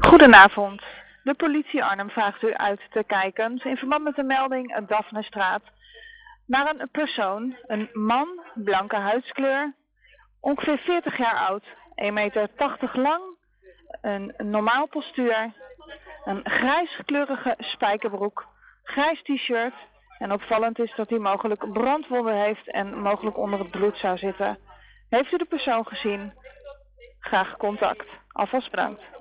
Goedenavond. De politie Arnhem vraagt u uit te kijken in verband met de melding Daphnestraat naar een persoon, een man, blanke huidskleur, ongeveer 40 jaar oud, 1,80 meter lang, een normaal postuur, een grijskleurige spijkerbroek, grijs t-shirt en opvallend is dat hij mogelijk brandwonden heeft en mogelijk onder het bloed zou zitten. Heeft u de persoon gezien? Graag contact. Alvast bedankt.